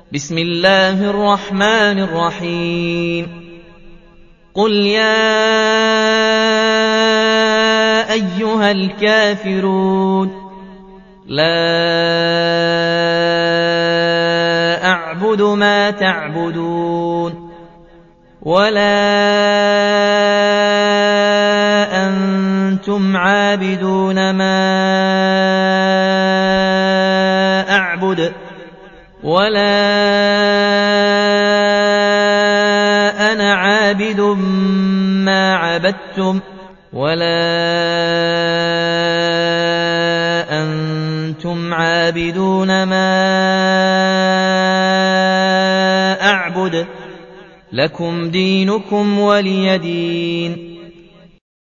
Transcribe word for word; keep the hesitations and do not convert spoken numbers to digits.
بسم الله الرحمن الرحيم قل يا أيها الكافرون لا أعبد ما تعبدون ولا أنتم عابدون ما أعبد ولا أنا عابد ما عبدتم ولا أنتم عابدون ما أعبد لكم دينكم ولي دين.